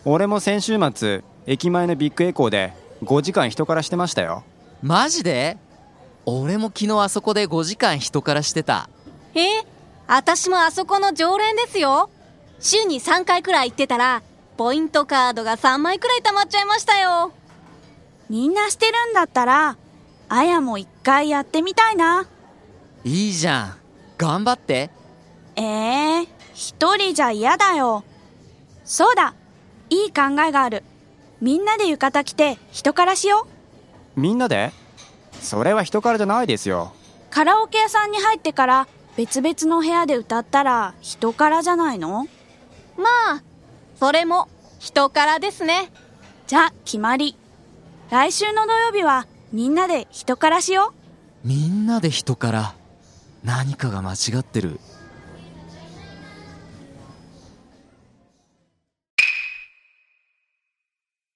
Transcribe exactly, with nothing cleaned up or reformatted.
俺も先週末駅前のビッグエコーでごじかん人からしてましたよ。 マジで？俺も昨日あそこでごじかん人からしてた。 え、私もあそこの常連ですよ。週にさんかいくらい行ってたらポイントカードがさんまいくらい貯まっちゃいましたよ。 みんなしてるんだったらあやも一回やってみたいな。 いいじゃん、頑張って。 えー、一人じゃ嫌だよ。そうだ、いい考えがある。みんなで浴衣着て人からしよう。みんなで？それは人からじゃないですよ。 カラオケ屋さんに入ってから別々の部屋で歌ったら人からじゃないの？ まあそれも人からですね。 じゃあ決まり。来週の土曜日はみんなで人からしよう。 みんなで人から。何かが間違ってる。